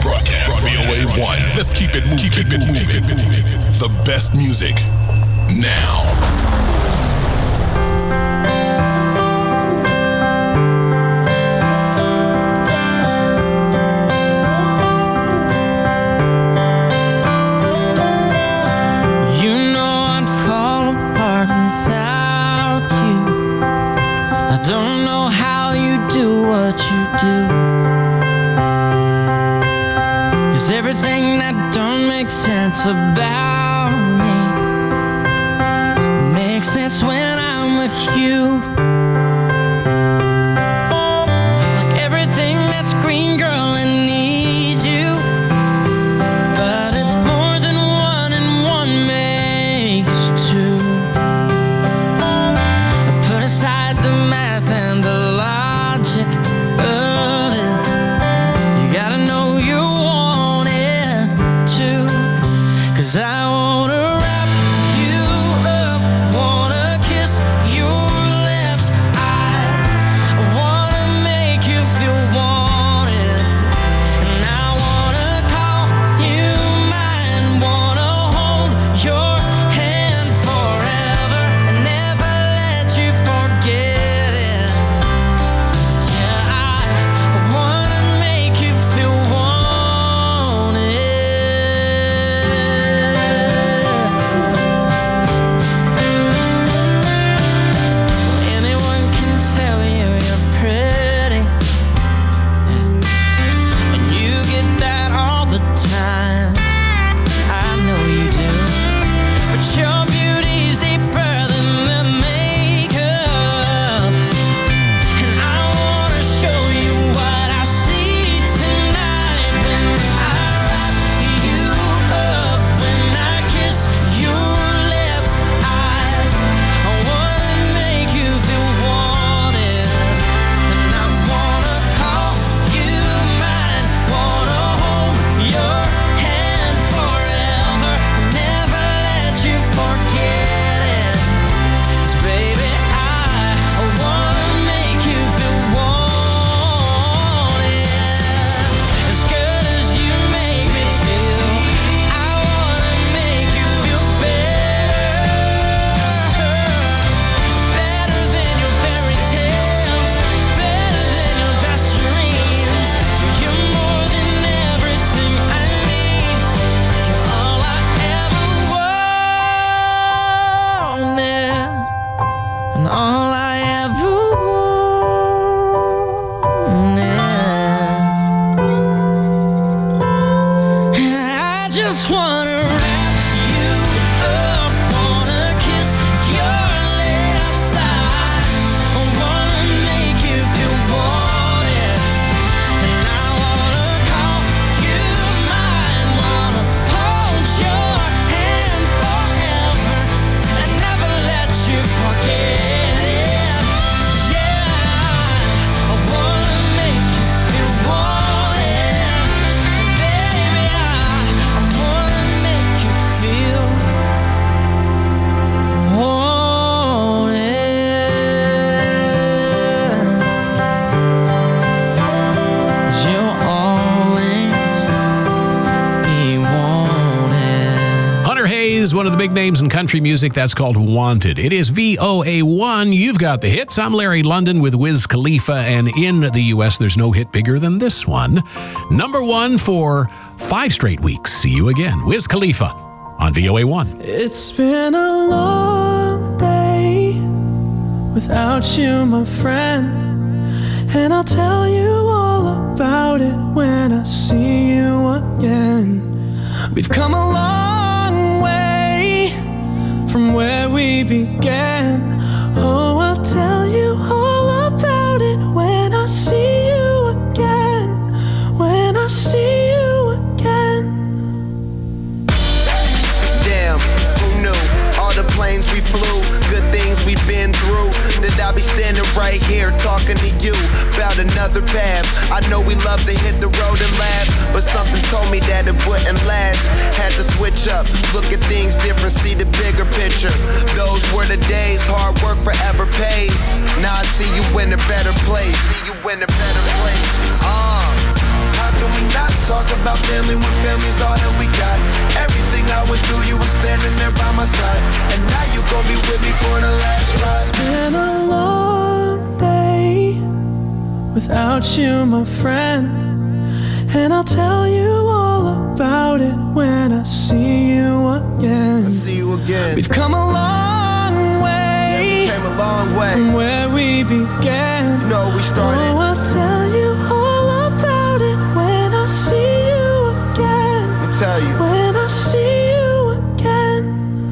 Broadcast. VOA1. Let's keep it moving. The best music now. Everything that don't make sense about me makes sense when I'm with you. Like everything that's green, girl, it needs you. But it's more than one and one makes two. Put aside the math and the logic of it. You gotta know you want it too. 'Cause I wanna wrap you up, wanna kiss your lips. I wanna make you feel wanted, and I wanna call you mine, wanna hold your hand forever and never let you forget it. Yeah, I wanna make you feel wanted. Anyone can tell you you're pretty, and you get that all the time. I know you do, but your beauty's deeper than the makeup, and I wanna show you what I see tonight when I wrap you up, when I kiss your lips. I wanna make you feel wanted, and I wanna call you mine, wanna hold your hand forever and never let you forget it. 'Cause baby, I wanna make you feel wanted as good as you make me feel. I wanna make you feel better than your fairy tales, better than your best dreams. You're more than everything I need. You're all I ever wanted, and all I ever wanted. And I just wanna wrap you up, wanna kiss your lips. I wanna make you feel wanted, and I wanna call you mine, wanna hold your hand forever and never let you forget it. Yeah, I wanna make you feel wanted, and baby, I wanna make you feel wanted. 'Cause you'll always be wanted. Hunter Hayes, one of the big names in country music. That's called Wanted. It is VOA1. You've got the hits. I'm Larry London with Wiz Khalifa, and in the U.S., there's no hit bigger than this one. Number one for 5 straight weeks. See you again. Wiz Khalifa on VOA1. It's been a long day without you, my friend, and I'll tell you all about it when I see you again. We've come a long way from where we began. Oh, I'll tell you all about it when I see you again. When I see you again. Damn, who knew? All the planes we flew, good things we've been through. That I'll be standing right here talking to you about another path. I know we love to hit the road and laugh, but something told me that it wouldn't last. Had to switch up, look at things different, see the bigger picture. Those were the days, hard work forever pays. Now I see you in a better place. See you in a better place. How can we not talk talk about family when family's all that we got. Everything I went through, you were standing there by my side. And now you gon' be with me for the last ride. It's been a long day without you, my friend. And I'll tell you all about it when I see you again. I see you again. We've come a long way. Yeah, we came a long way from where we began. You know, we started. Oh, I'll tell you all about it when I see you again. Let me tell you. When I see you again.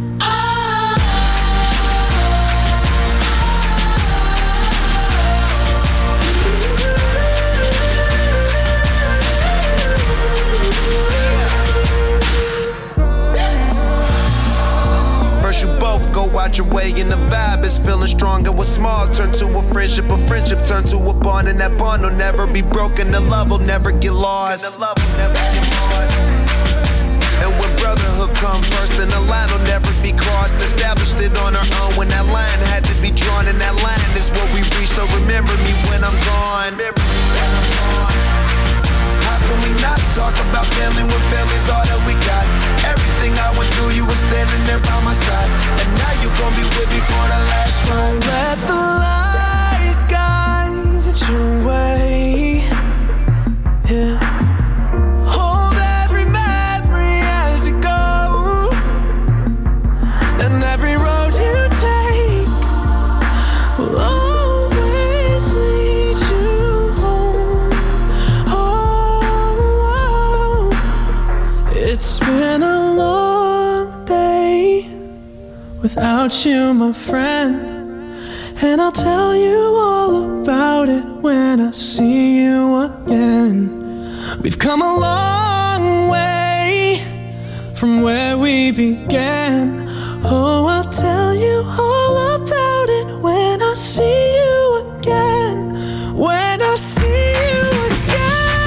First you both go out your way and the vibe is feeling strong. And what's small turn to a friendship turn to a bond. And that bond will never be broken, the love will never get lost. And when brotherhood come first, then the line will never be crossed. Established it on our own when that line had to be drawn. And that line is what we reach, so remember me when I'm gone. How can we not talk about family when family's all that we got? Everything I went through, you were standing there by my side. And now you gon' be with me for the last ride. Let the light guide your way. Yeah. Hold every memory as you go, and every road you take will always lead you home. Oh, it's been a long day without you, my friend. And I'll tell you all about it when I see you again. We've come a long way from where we began. Oh, I'll tell you all about it when I see you again. When I see you again.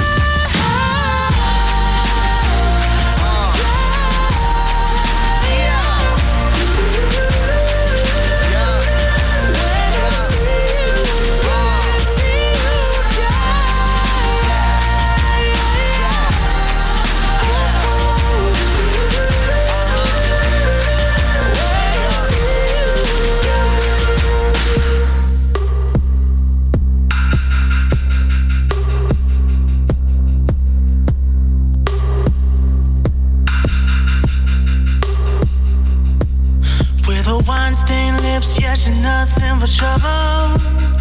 Wine-stained lips, yes, you're nothing but trouble.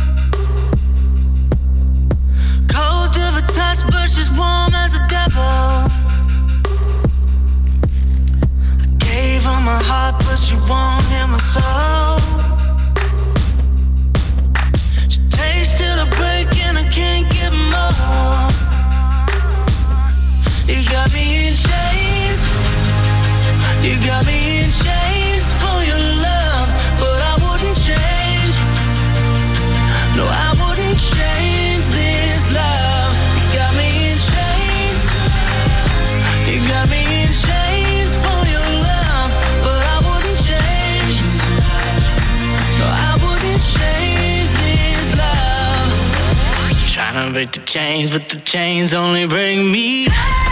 Cold to the touch, but she's warm as a devil. I gave her my heart, but she won't hear my soul. She takes till the break and I can't give more. You got me in chains. You got me in chains for your love, but I wouldn't change. No, I wouldn't change this love. You got me in chains. You got me in chains for your love, but I wouldn't change. No, I wouldn't change this love. Trying to break the chains, but the chains only break me.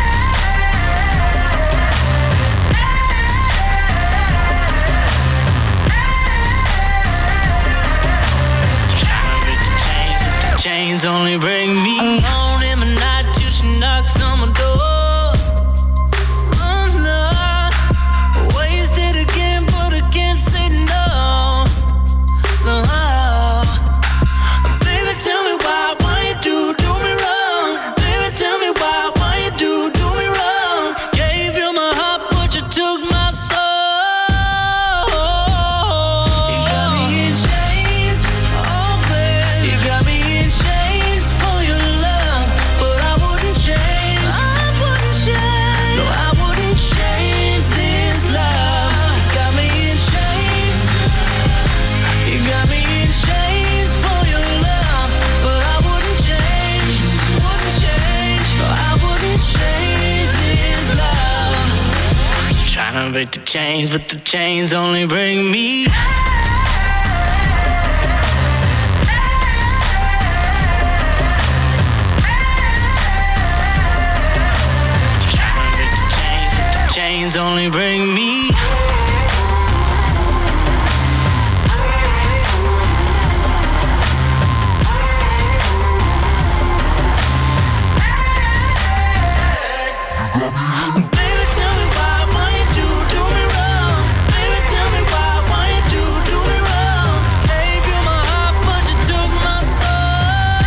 Chains only bring me alone in the night till she knocks on my door. Oh no, wasted again, but I can't say no. No, baby, tell me why you do me wrong? Baby, tell me why you do me wrong? Gave you my heart, but you took my soul. You got me in chains, oh baby, you got me in chains for your love, but I wouldn't change. I wouldn't change. No, I wouldn't change this love. You got me in chains. You got me in chains for your love, but I wouldn't change. Wouldn't change. No, I wouldn't change this love. Trying to break the chains, but the chains only bring me. chains only bring me. Baby, tell me why you do me wrong? Baby, tell me why you do me wrong? Gave you my heart, but you took my soul.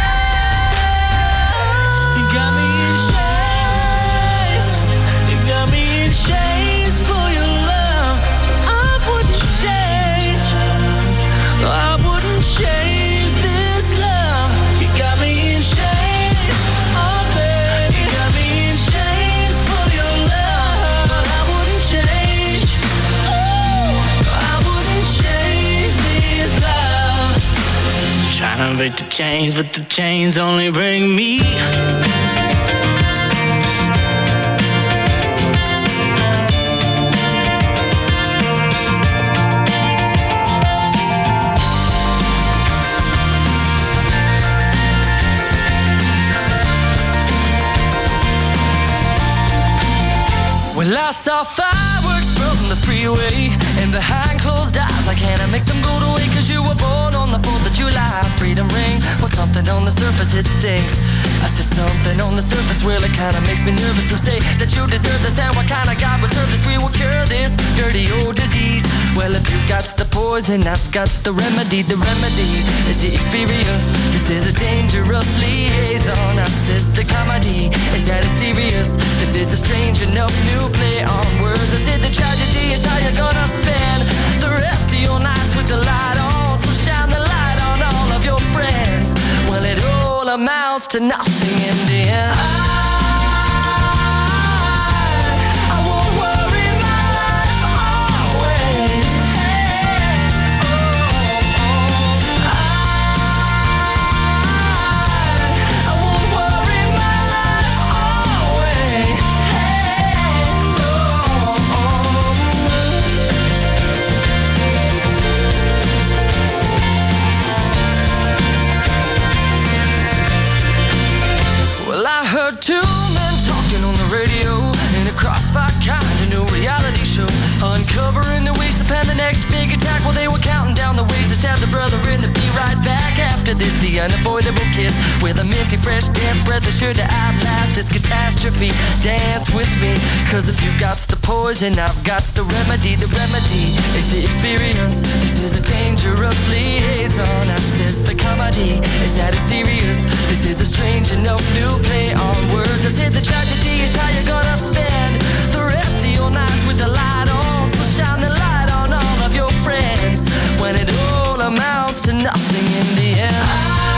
You got me in chains. You got me in chains for your love. I wouldn't change. No, I wouldn't change this love. You got me in chains. Oh, baby, you got me in chains for your love. I wouldn't change. Oh, I wouldn't change this love. Trying to break the chains, but the chains only bring me. Well, I saw fireworks from the freeway, and behind closed eyes, I can't make them go away. Cause you were born on the 4th of July. Freedom ring, well, something on the surface, it stinks. I see something on the surface, well, it kinda makes me nervous. So say that you deserve this, and what kind of God would serve this? We will cure this dirty old disease. Well, if you got the poison, I've got the remedy. The remedy is the experience. This is a dangerous liaison. I says the comedy, is that it's serious? This is a strange enough new play on words. I said the tragedy is how you're gonna spend the rest of your nights with the light on. So shine the light on all of your friends. Well, it all amounts to nothing in the end. I won't worry my life away. I won't worry my life away. Well, I heard two men talking on the radio in a crossfire kind of new reality show, uncovering the ways to plan the next big attack. Well, they were counting down the ways to stab the brother and to be right back after this. The unavoidable kiss with a minty fresh death breath that's sure to outlast this catastrophe. Dance with me, cause if you got the poison, I've got the remedy. The remedy is the experience. This is a dangerous liaison. I says the comedy, is that it's serious? This is a strange enough new play on words. I said the tragedy is how you're gonna spend the rest of your nights with the light on. So shine the light on all of your friends when it all amounts to nothing in the end.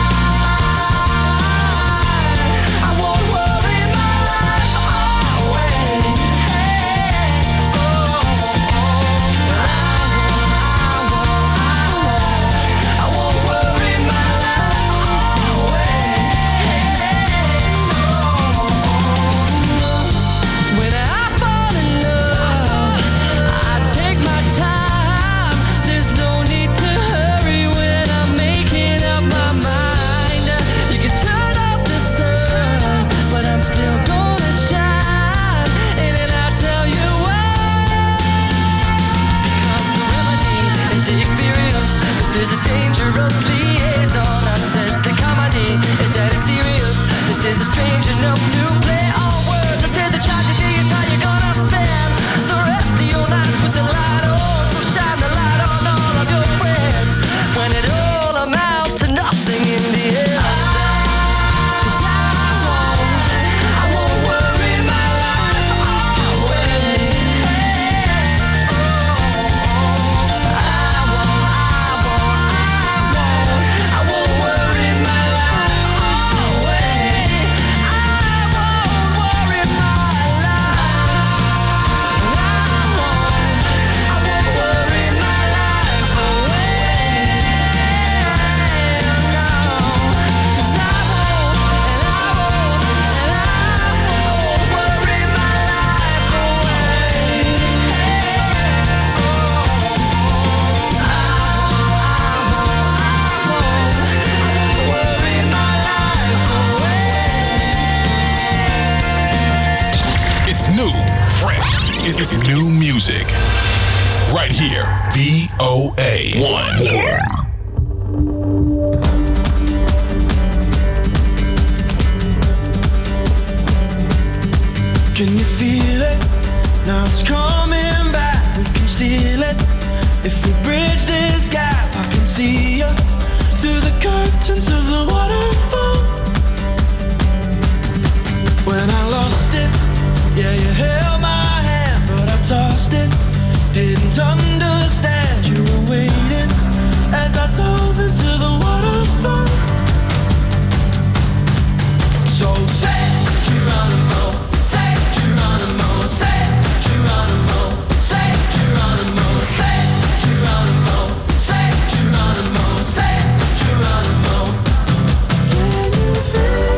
I won't worry my life away. I won't worry my life away. When I fall in love, I take my time. There's no need to hurry when I'm making up my mind. You can turn off the sun, but I'm still gonna shine. And then I'll tell you why. Because the remedy is the experience. This is a dangerous liaison. I says the comedy is that it's serious. This is a strange enough new play on words. I said the tragedy is how you're gonna spend the rest of your nights with the light on. So shine the light on all of your friends when it all amounts to nothing in the end. 'Cause I won't worry my life away. I won't worry my life away. I won't It's new music. Right here. VOA1. Can you feel it? Now it's coming back. We can steal it. If we bridge this gap, I can see you through the curtains of the waterfall. When I lost it, yeah, you held my hand, but I tossed it. Didn't understand you were waiting as I dove into the waterfall. So say Geronimo, say Geronimo, say Geronimo, say Geronimo, say Geronimo, say Geronimo, say Geronimo. Can you feel?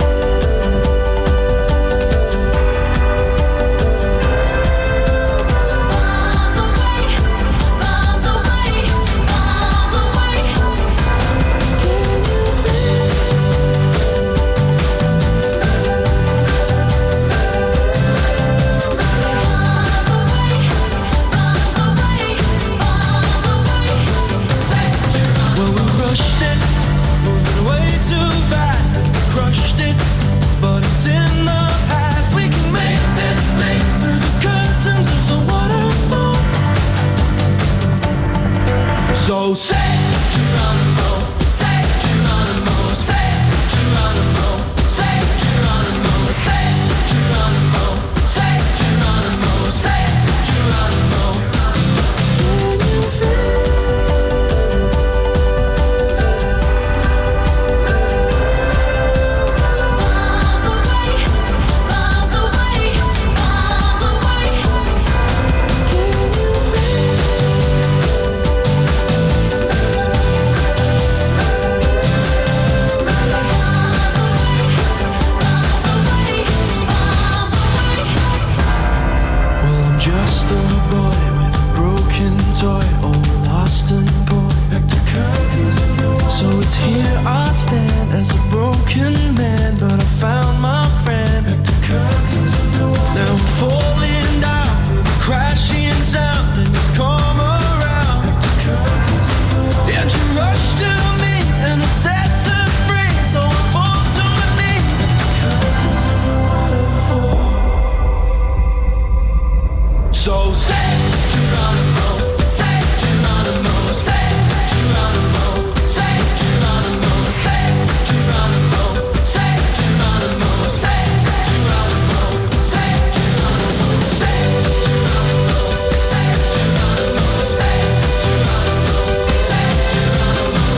So say Geronimo, say Geronimo, say Geronimo, say Geronimo, say Geronimo, say Geronimo, say Geronimo. Can you feel? Miles away, miles away, miles away. Can you feel? Just a boy with a broken toy, all lost and gone. So it's here I stand as a broken man, but I found my friend. Now I'm falling down through the crashing sound, and you come around, and you rush to me, and it sets us free. So I fall to my knees. So say Geronimo, say Geronimo, say Geronimo, say Geronimo, say Geronimo, say Geronimo, say Geronimo, say Geronimo, say Geronimo, say Geronimo, say Geronimo, say Geronimo,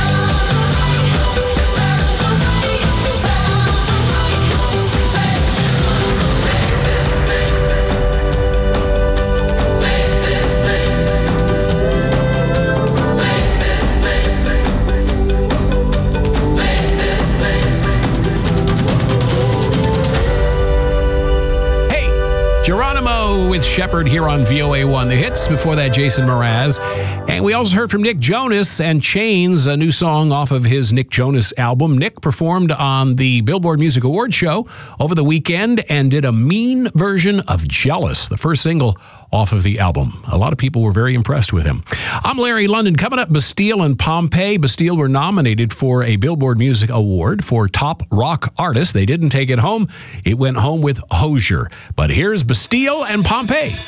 Geronimo with Shepherd here on VOA1. The hits, before that, Jason Mraz. And we also heard from Nick Jonas and Chains, a new song off of his Nick Jonas album. Nick performed on the Billboard Music Awards show over the weekend and did a mean version of Jealous, the first single off of the album. A lot of people were very impressed with him. I'm Larry London. Coming up, Bastille and Pompeii. Bastille were nominated for a Billboard Music Award for Top Rock Artist. They didn't take it home. It went home with Hozier. But here's Bastille and Pompeii.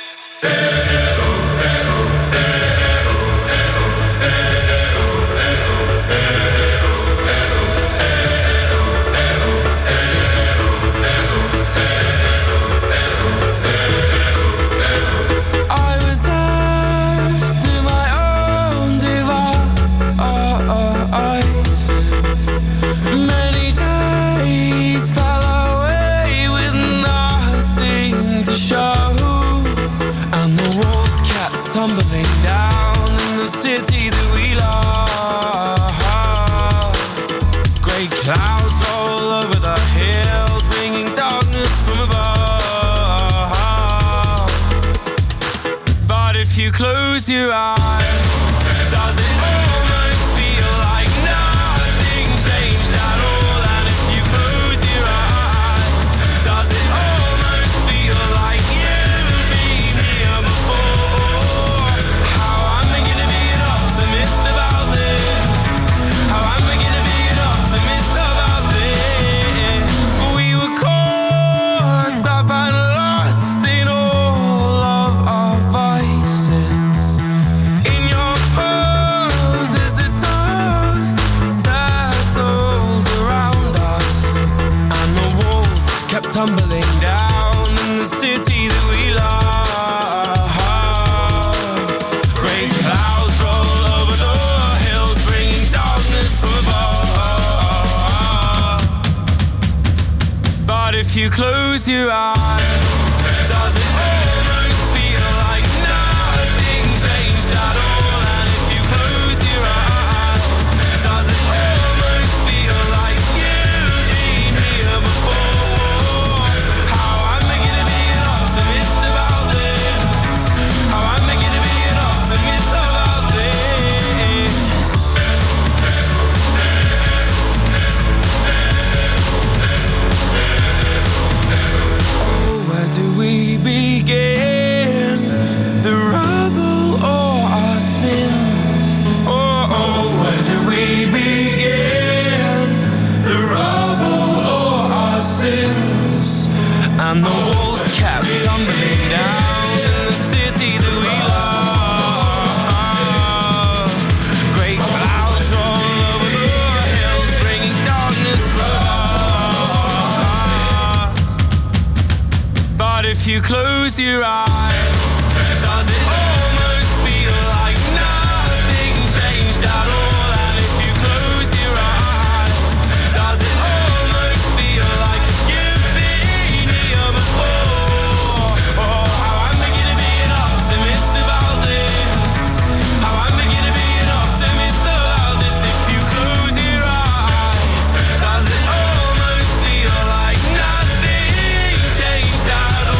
Many days fell away with nothing to show, and the walls kept tumbling down in the city that we love. Grey clouds all over the hills, bringing darkness from above. But if you close your eyes, does it almost feel like nothing changed at all? And if you close your eyes, does it almost feel like you kept tumbling down in the city that we love. Great clouds roll over the hills, bringing darkness from above. But if you close your eyes, does it almost feel like nothing changed at all? And if you close your eyes, does it almost feel like you've been here before? How am I gonna be an optimist about this? How am I gonna be an optimist about this? Oh, where do we begin? The rubble or our sins? Oh, where do we begin? The rubble or our sins? And the walls kept tumbling down in the city that we love. Great clouds roll over the hills, bringing darkness from above. But if you close your eyes, does it almost feel like nothing changed at all? And if you close your eyes, does it almost feel like you've been here before? Oh, how am I gonna be an optimist about this? How am I gonna be an optimist about this? If you close your eyes, does it almost feel like nothing changed at all?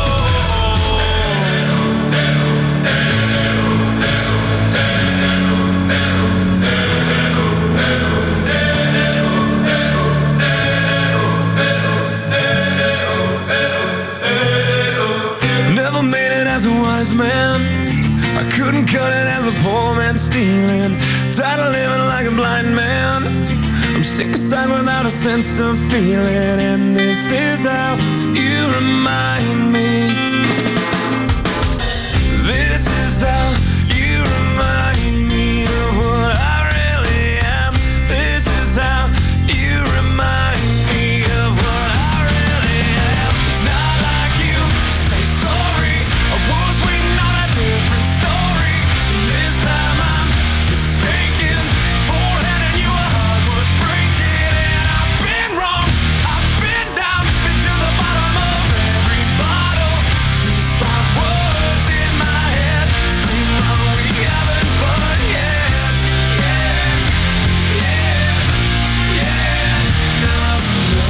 Never made it as a wise man. I couldn't cut it as a poor man stealing. Tired of living like a blind man. I'm sick aside without a sense of feeling. And this is how you remind me. This is how you remind me of what I really am. This is how you remind me of what I really am. It's not like you to say sorry. I was waiting on a different story. This time I'm mistaken for handing you a heart worth breaking. And I've been wrong, I've been down, been to the bottom of every bottle. These 5 words in my head scream, oh, we haven't fun yet. Yeah, yeah, yeah, no, no.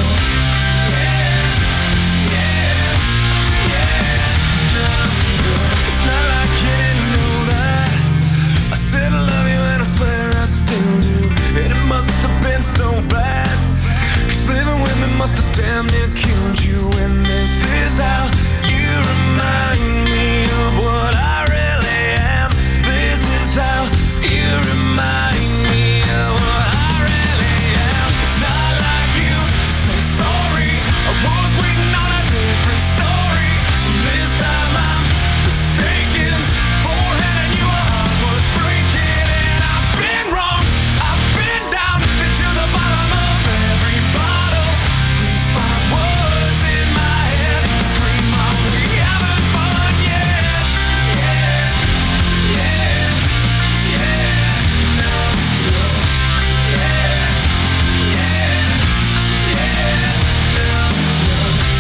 It's not like you didn't know that. I said I love you and I swear I still do. And it must have been so bad, 'cause living with me must have damn near killed you. And this is how you remind me of what I really am. This is how you remind me of what I really am. It's not like you to say sorry. I was waiting on a different story. This time I'm mistaken for handing you a heart worth breaking. And I've been wrong, I've been down, been to the bottom of every bottle. These 5 words in my head scream, oh, we haven't fun yet. Yeah, yeah, yeah, no, no. Yeah, yeah, yeah, no, no.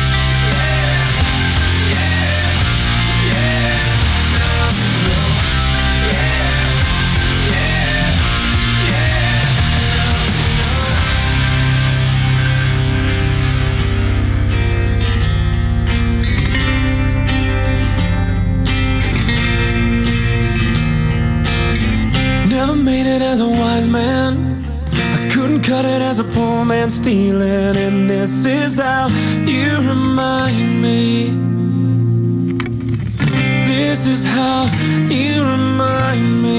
Yeah, yeah, yeah, no, no. Yeah, yeah, Never made it as a wise man. I couldn't cut it as a poor man stealing. And this is how you remind me. This is how you remind me.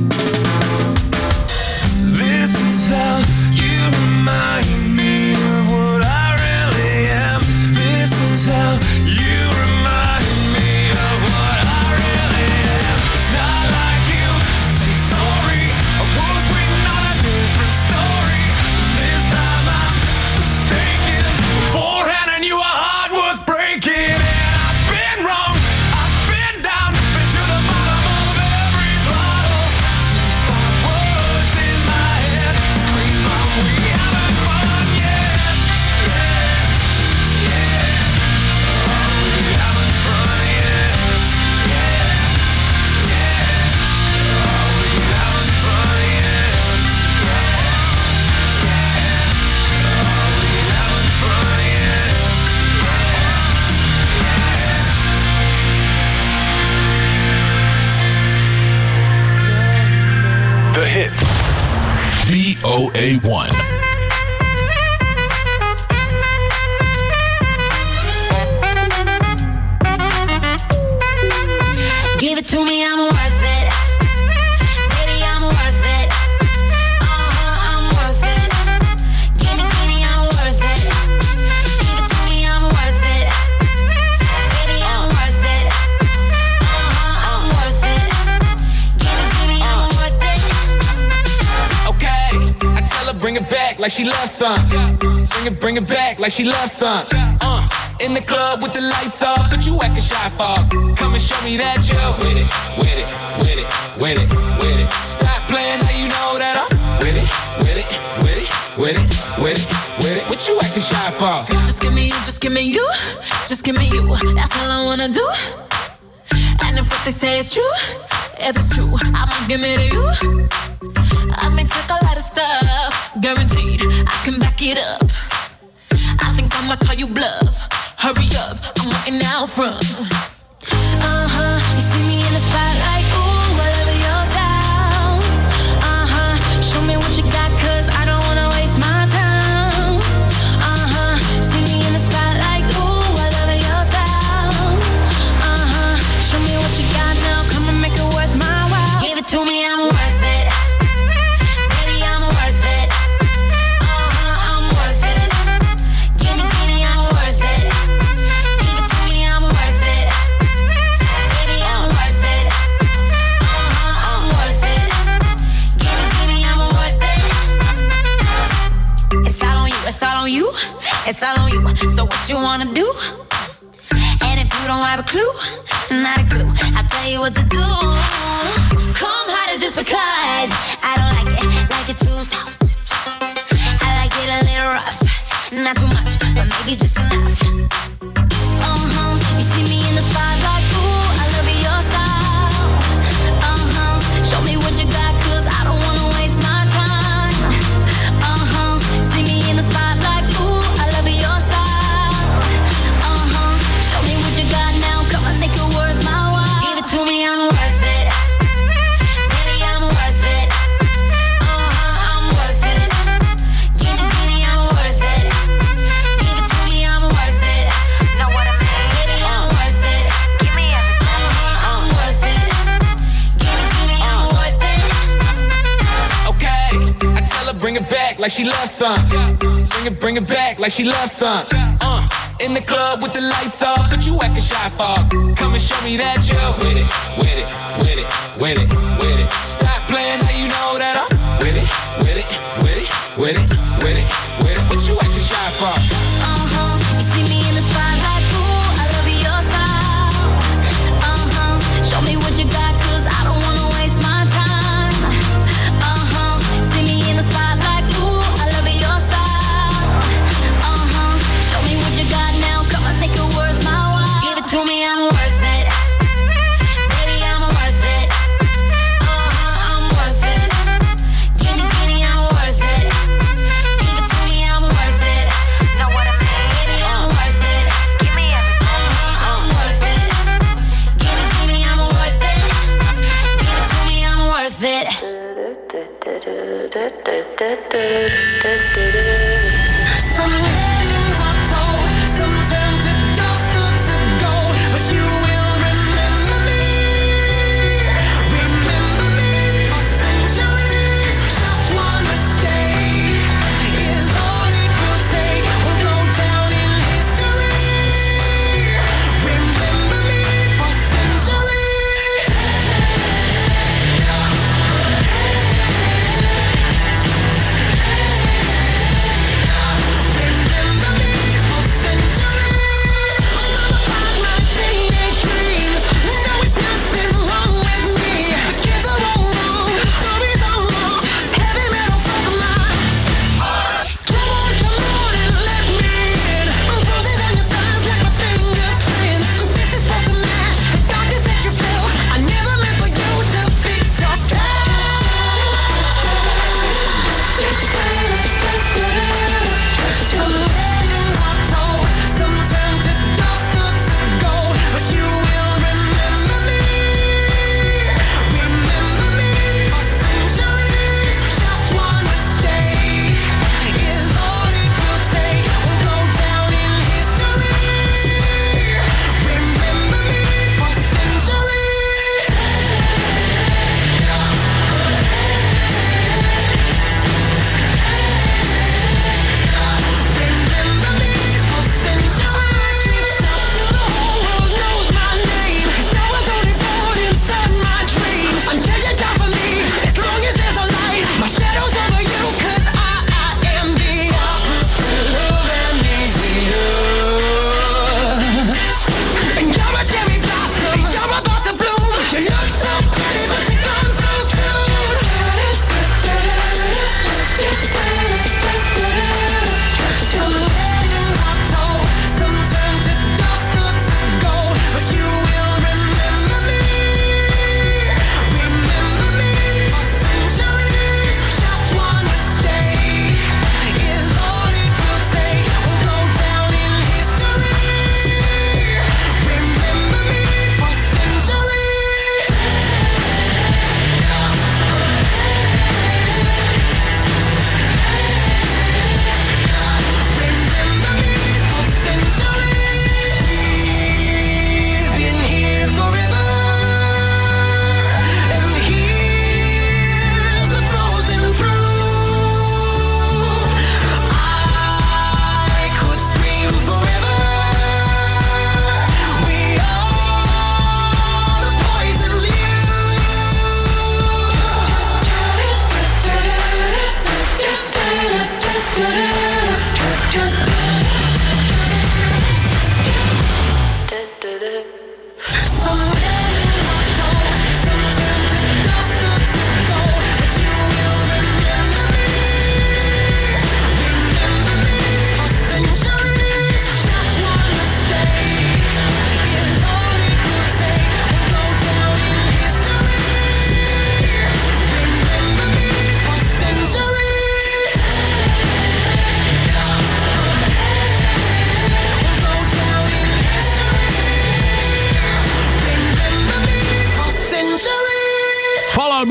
This is how you remind me of what I really am. This is how you remind me of what I really am. It's not like you to say sorry. I was waiting on a different story. This time I'm mistaken. VOA1. Give it to me, I'm worth it. Baby, I'm worth it. I'm worth it. Give me, I'm worth it. Give it to me, I'm worth it. Baby, I'm worth it. I'm worth it. Give me, I'm worth it. Okay, I tell her bring it back like she loves some. Bring it back like she loves some. In the club with the lights off, but you acting shy for. Come and show me that you're with it, with it, with it, with it, with it. Stop playing now you know that I'm with it, with it, with it, with it, with it, with it. What you acting shy for? Just give me you, just give me you, just give me you. That's all I wanna do. And if what they say is true, if it's true, I'ma give it to you. I may take a lot of stuff, guaranteed I can back it up. I think I'ma call you bluff. Hurry up, I'm waiting out front. You see me in the spotlight, ooh, I love your style. Show me what you got, cause I don't wanna waste my time. See me in the spotlight, ooh, I love your style. Show me what you got now, come and make it worth my while. Give it to me, I'm worth it. Baby, I'm worth it. I'm worth it. Give me, I'm worth it. Give it to me, I'm worth it. Baby, I'm worth it. I'm worth it. Give me, I'm worth it. It's all on you, it's all on you, it's all on you. So what you wanna do? And if you don't have a clue, not a clue, I'll tell you what to do. Come harder just because I don't like it too soft. I like it a little rough, not too much, but maybe just enough. You see me in the spotlight, ooh, I love your style. Show me what you got, cause I don't wanna waste my time. See me in the spotlight, ooh, I love your style. Show me what you got now, come on, make it worth my while. Give it to me, I'm worth it. Baby, I'm worth it. I'm worth it. Give me, I'm worth it. Give it to me, I'm worth it. Know what I mean? Baby, I'm worth it. Give me everything. I'm worth it. Give me, I'm worth it. Okay, I tell her bring it back like she loves some. Bring it back like she loves some. In the club with the lights off, but you acting shy for. Come and show me that you're with it, with it, with it, with it, with it. Stop playing now you know that I'm with it, with it, with it, with it, with it, with it. What you acting shy for? You see me in the spotlight, ooh, I love your style. Show me what you got, cause I don't wanna waste my time. See me in the spotlight, ooh, I love your style. Show me what you got now, come on, make it worth my while. Give it to me, I'm worth it. Baby, I'm worth it. I'm worth it. Give me, I'm worth it. Give it to me, I'm worth it. Know what I mean? Baby, I'm worth it. Give me everything. I'm worth it. Give me, I'm worth it. Give it to me, I'm worth it. Some legends are told, some turn to dust or to gold, but you will remember me for centuries. Just one mistake is all it will take. We'll go down in history. Remember me for centuries.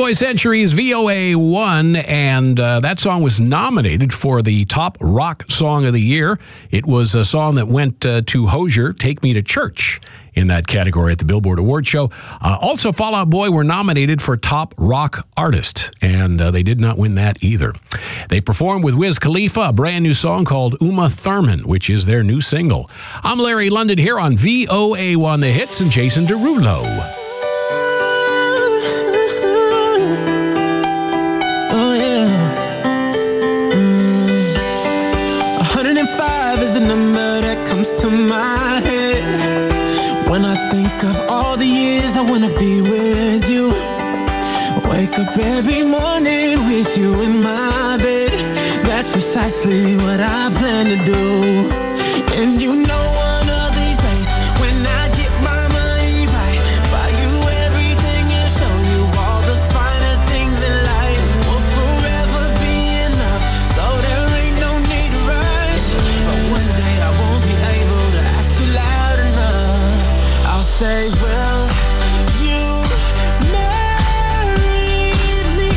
Turntway Century's VOA1, and that song was nominated for the Top Rock Song of the Year. It was a song that went to Hozier, Take Me to Church, in that category at the Billboard Award Show. Also, Fall Out Boy were nominated for Top Rock Artist, and they did not win that either. They performed with Wiz Khalifa, a brand new song called Uma Thurman, which is their new single. I'm Larry London here on VOA1 The Hits, and Jason Derulo. Oh yeah. 105 is the number that comes to my head when I think of all the years I wanna be with you. Wake up every morning with you in my bed. That's precisely what I plan to do. And you know one of these days when I get my money right, buy you everything and show you all the finer things in life. Will forever be enough, so there ain't no need to rush. But one day I won't be able to ask you loud enough. I'll say, will you marry me?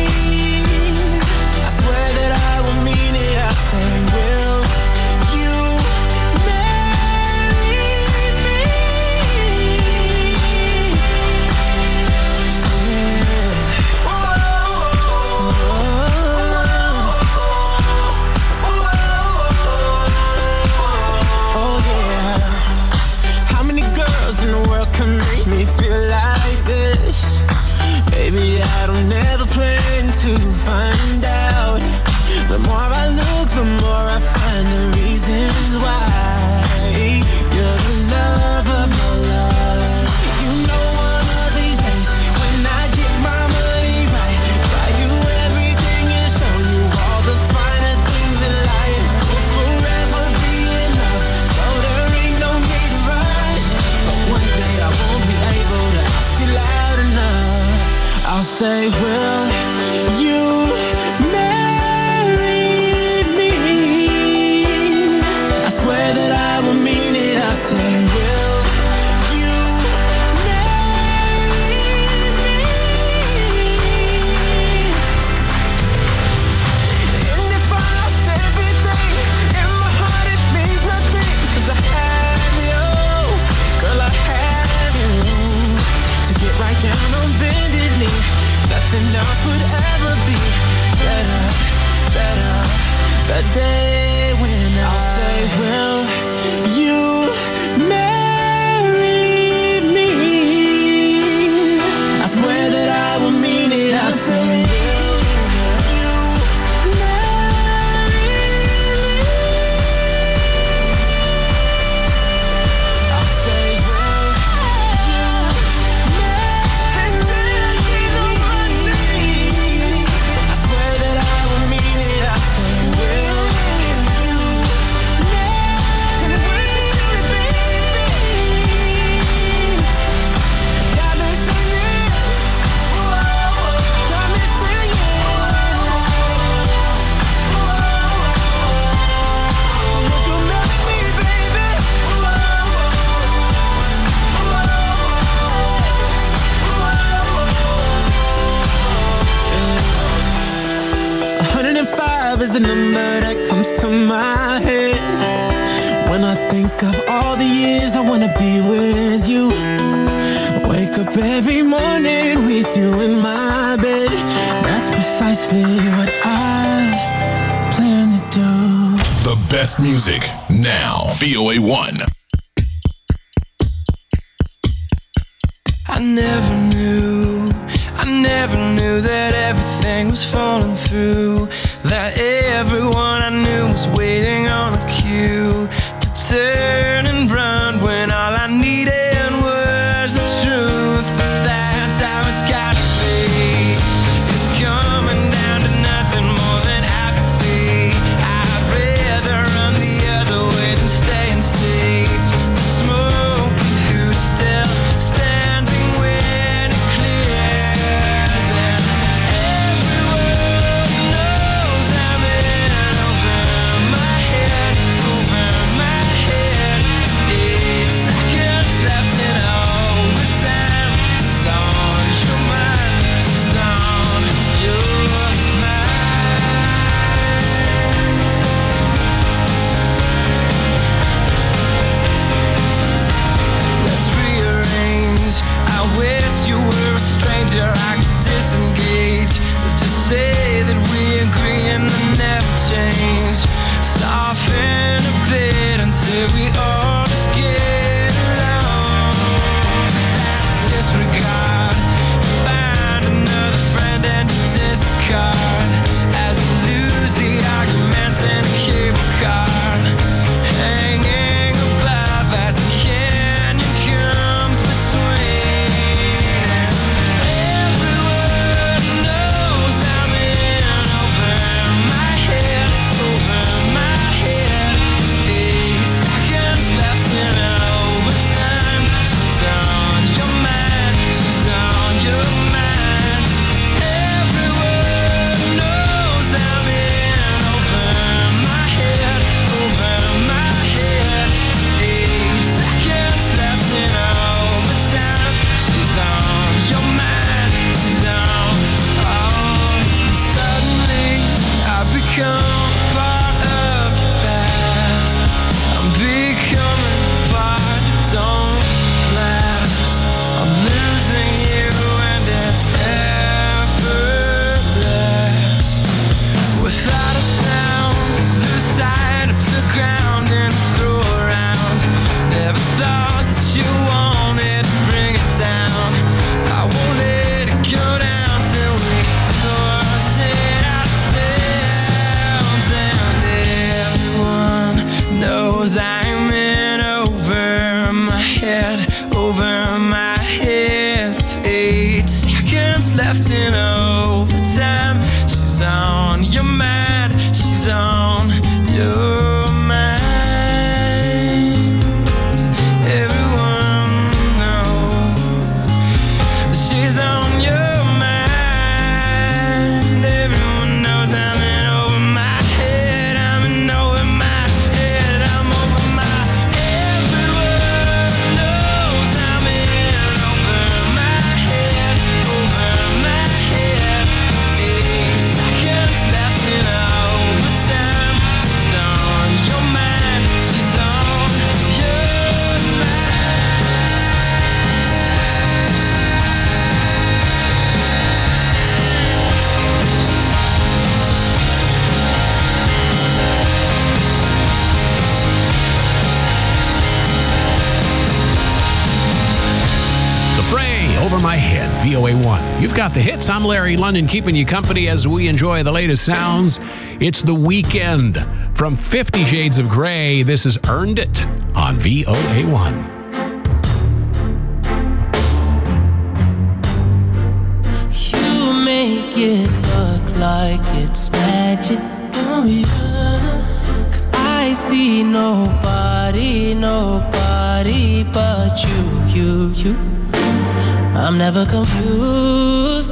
I swear that I will mean it. I say, will you marry me? So yeah. Oh yeah. How many girls in the world can make me feel like this? Baby, I don't ever plan to find out. The more I look, the more I find the reasons why you're the love of my life. You know one of these days when I get my money right, buy you everything and show you all the finer things in life. Will forever be enough, so there ain't no need to rush. But one day I won't be able to ask you loud enough. I'll say, will you marry me? I swear that I will mean it. I say, will you marry me? And if I lost everything, in my heart it means nothing, 'cause I have you, girl, I have you. To get right down on bended knee, nothing else would ever be better. The day when I'll say, will you marry me? I swear that I will mean it. I say, will you marry me? I'll say, will you marry me? I swear that I will mean it. I say, will you marry me? Got me singing, got me singing. Would you marry me, baby? 105 is the number that comes to my head when I think of all the years I wanna be with you. Wake up every morning with you in my bed. That's precisely what I plan to do. The best music now. VOA1. I never knew that everything was falling through, that everyone I knew was waiting on a cue to turn and run when all I needed was the truth. But that's how it's gotta be. It's coming down to nothing more than apathy. I'd rather run the other way than stay and see the smoke and who's still standing when it clears. And everyone knows I'm in over my head, over my head. Way Over My Head, VOA1. You've got the hits. I'm Larry London, keeping you company as we enjoy the latest sounds. It's The Weekend. From 50 Shades of Grey, this is Earned It on VOA1. Make it look like it's magic, oh yeah. 'Cause I see nobody but you. I'm never confused.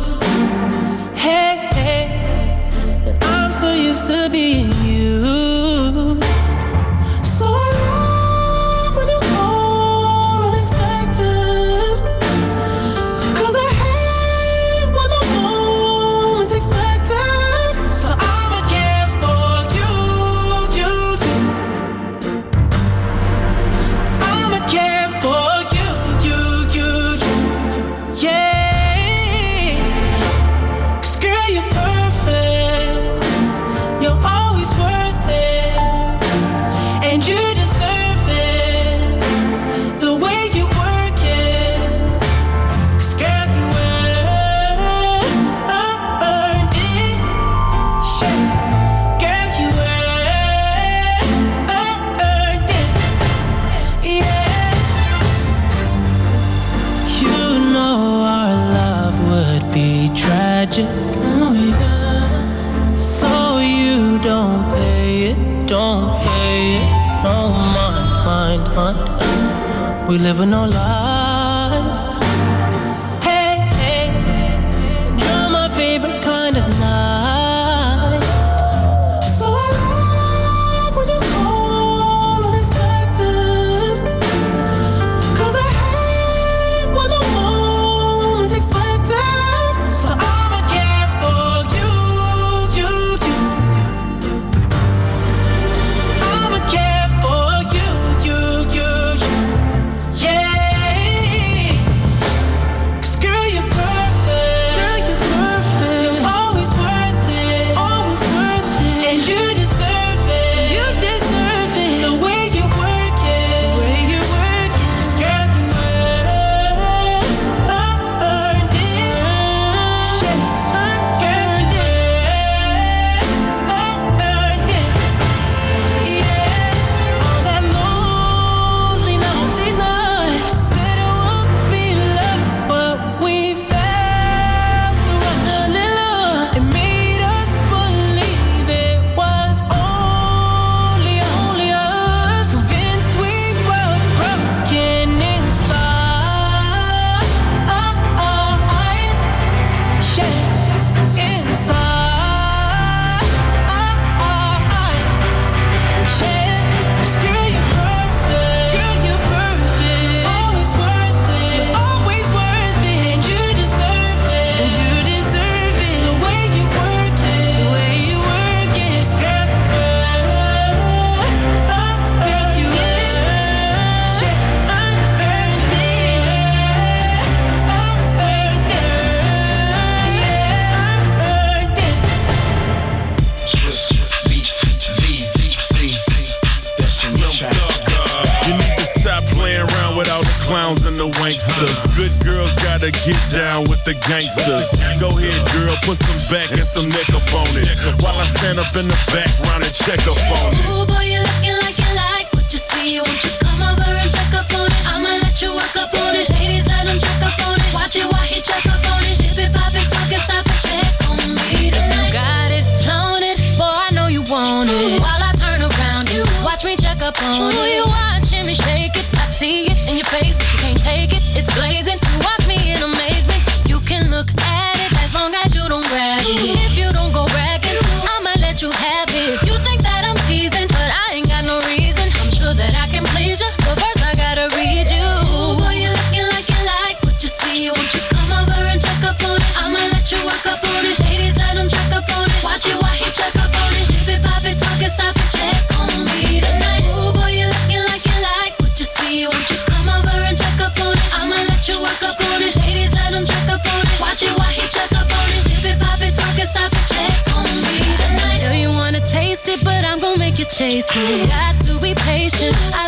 Hey, and I'm so used to being used. So I love when you call unexpected. 'Cause I hate when the moment's expected. So I'ma care for you. I'ma care for you. Yeah. 'Cause girl, you're perfect. You're always worth it. And you deserve it. The way you work it. 'Cause girl, you earned it. Yeah. Girl, you earned it. Yeah. You know our love would be tragic. Oh yeah. So you don't pay it. No mind. We live with no lies. Hey, you're my favorite kind of night. So I love when you call unexpected. 'Cause I hate when the moment's expected. So I'ma care for you. I'ma care for you. Yeah. 'Cause girl, you're perfect. You're always worth it. And you deserve it. The way you work it. 'Cause girl, you earned it. Yeah. Girl, you earned it. Yeah. On that lonely night, said it would be love, but we felt the rush. It made us believe it was only us. Convinced we were broken inside. Yeah. Inside. Yeah. 'Cause girl, you're perfect. Always worth it. And you deserve it. The way you work it. 'Cause girl, you earned it. Yeah. Earned it. You need to stop playing around with all the clowns and the wanksters. Good girls gotta get down with the gangsters. Go ahead, girl, put some back and some neck up on it. While I stand up in the background and check up on it. Ooh, boy, you're looking like you like what you see. Won't you come over and check up on it? I'ma let you work up on it. Ladies, let him check up on it. Watch it while he check up on it. Dip it, pop it, talk it, stop and check on me tonight. You got it, flown it, boy, I know you want it. While I turn around, you watch me check up on it. You watching me shake it, I see it in your face. You can't take it, it's blazing. You watch me in amazement. You can look at it as long as you don't grab it. If you don't go bragging, I'ma let you have it. You think that I'm teasing, but I ain't got no reason. I'm sure that I can please you, but first I gotta read you. Ooh, boy, you're looking like you like what you see. Won't you come over and check up on it? I'ma let you work up on it. Ladies, let him check up on it. Watch it while he check up on it. Dip it, pop it, talk it, stop and check on me tonight. Ooh, boy, you're looking like you like what you see. Won't you come over and check up on it? I'ma let you work up on it. Ladies, let him check up on it. Watch it while he check up on it. Dip it, pop it, talk it, stop and check on me tonight. Tell you wanna taste it, but I'm gonna make you chase it. Got to be patient. I like my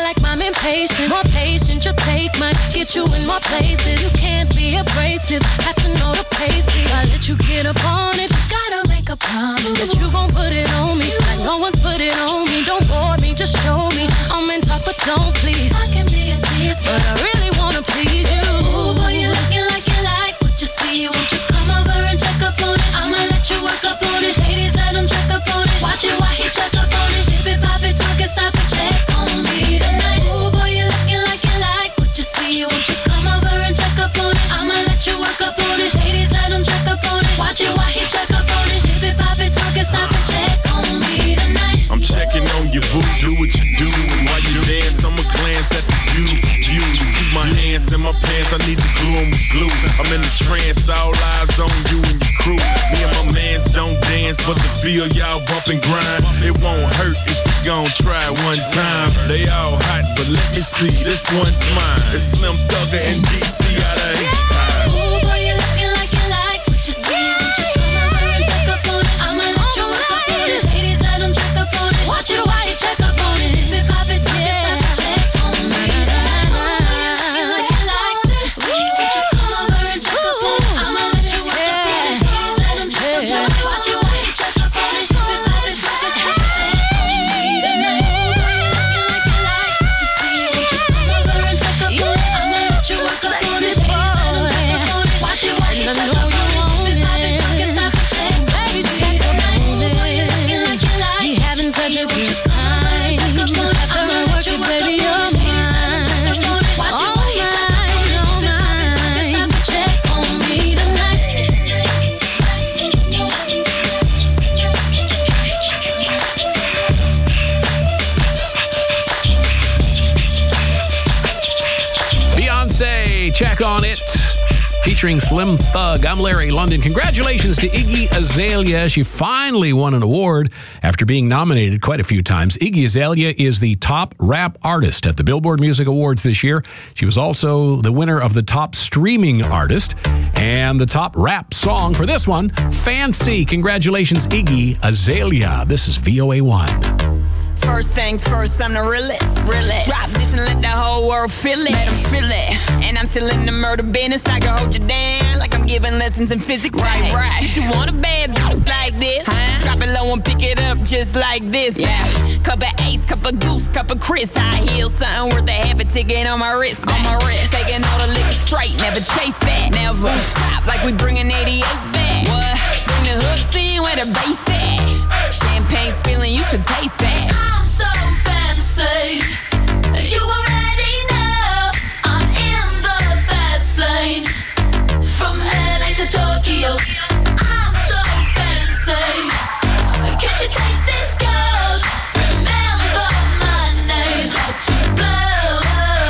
impatient. More patient, your take might get you in more places. You can't be abrasive, have to know the pace. If I let you get up on it, gotta make a promise that you gon' put it on me like no one's put it on me. Don't bore me, just show me. I'm in talk, but don't please. I can be a tease, but I really wanna please you. Ooh, boy, you looking like you like what you see. Won't you come over and check up on it? I'ma let you work up on it. Ladies, let him check up on it. Watch it while he check up on it. Dip it, pop it, twerk it, stop it, check on me tonight. Ooh, boy, you looking like you like what you see. Won't you come over and check up on it? I'ma let you work up on it. Ladies, let him check up on it. Watch it while he check up on it. Dip it, pop it, twerk it, stop it, check on me tonight. I'm checking on your boo, do what you do. And while you dance, I'ma glance at this beautiful view. You keep my hands in my pants, I need to glue 'em with glue. I'm in a trance, all eyes on you and your crew. Me and my mans don't dance, but the feel y'all bump and grind. It won't hurt if you gon' try it one time. They all hot, but let me see, this one's mine. It's Slim Thugger and DC out of H-Time. Ooh, boy, you looking like you like what you see. Won't you come over and check up on it? I'ma let you work up on it. Ladies, let him check up on it. Watch it while you check up on it. Dip it, pop it, twerk it, stop it, check on me tonight. Ooh, you looking like you like what you see. Won't you come over and check up on it? I'ma let you work up on it. Ladies, let him check up on it. Watch it while you check up on it. Dip it, pop it, twerk it, stop it, check on me tonight. Ooh, you looking like you like what you see. Won't you come over and check up on it? I'ma let you work up on it. Ladies, let him check up on it. Watch it while you check up on it. Dip it, pop it, twerk it, stop it, check on me tonight. Ooh, you looking like you like you having such a good time. After I work it, baby, you're mine. All mine, all mine. Check on me tonight. Beyonce, Check on It, featuring Slim Thug. I'm Larry London. Congratulations to Iggy Azalea. She finally won an award after being nominated quite a few times. Iggy Azalea is the top rap artist at the Billboard Music Awards this year. She was also the winner of the top streaming artist and the top rap song for this one, Fancy. Congratulations, Iggy Azalea. This is VOA1. First things first, I'm the realest. Drop this and let the whole world feel it. Let them feel it. And I'm still in the murder business. I can hold you down like I'm giving lessons in physics. Right. If you want a bad bitch like this, drop it low and pick it up just like this. Yeah. Cup of Ace, cup of Goose, cup of Chris. High heels, something worth a half a ticket on my wrist. Taking all the liquor straight, never chase that. Never stop like we bringing 88 back. What? Bring the hooks in where the bass at. Champagne spilling, you should taste that. I'm so fancy. You already know I'm in the fast lane. From LA to Tokyo, I'm so fancy. Can't you taste this gold? Remember my name to blow.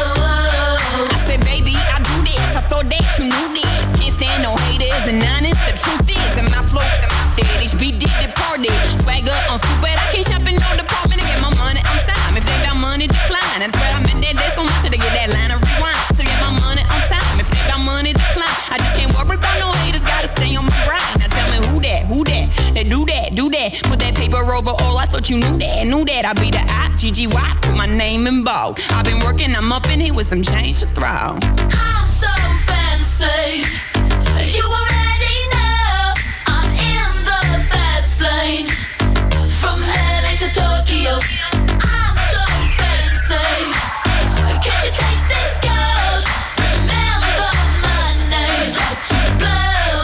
I said, baby, I do this. I thought that you knew this. Can't stand no haters and honest. The truth is, in my flow, HB did the party. Swagger on stupid, I can't shop in no department to get my money on time. If they got money, decline. That's where I'm in that so much to get that line of rewind. To get my money on time. If they got money, decline. I just can't worry about no haters, gotta stay on my grind. Now tell me who that? They do that. Put that paper over all, I thought you knew that. I be the I-G-G-Y, put my name in bold. I've been working, I'm up in here with some change to throw. I'm so fancy. You already know I'm in the fast lane. From LA to Tokyo, I'm so fancy. Can't you taste this gold? Remember my name to blow.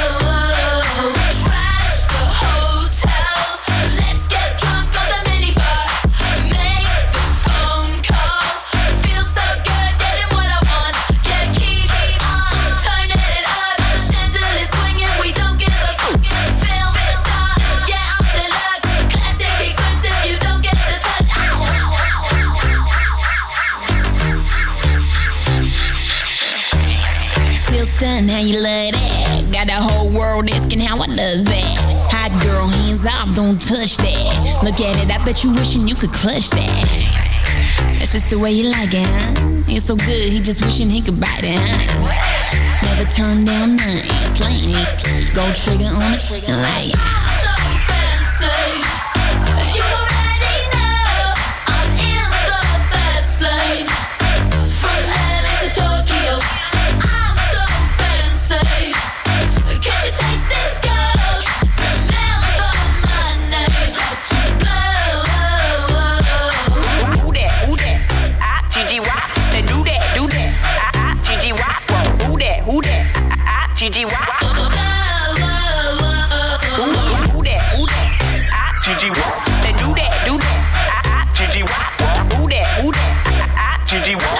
Trash the hotel. Let's get drunk on the minibar. Make the phone call. Feel so good getting what I want. Yeah, keep on turning it up. Chandelier swinging, we don't give a fuck. Film star, yeah, I'm deluxe. Classic expensive, you don't get to touch. Still stunned how you love that. Got the whole world asking how I does that. Hot girl, hands off, don't touch that. Look at it, I bet you wishing you could clutch that. That's just the way you like it, huh? It's so good, he just wishing he could bite it, huh? Never turn down nothing, slaying it. Gold trigger on the trigger like. I'm so fancy. You already know I'm in the fast lane. Say do that, do that. Gigi wop, who that, who that? Gigi wop. Who that, who that? Gigi wop. Say do that, do that. Gigi wop. Who that, who that? Gigi wop.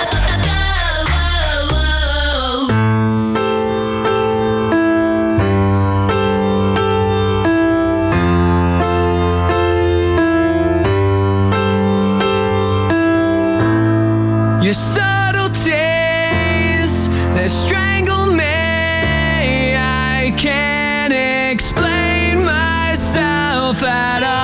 Your subtleties, they strangle me. I can't explain myself at all.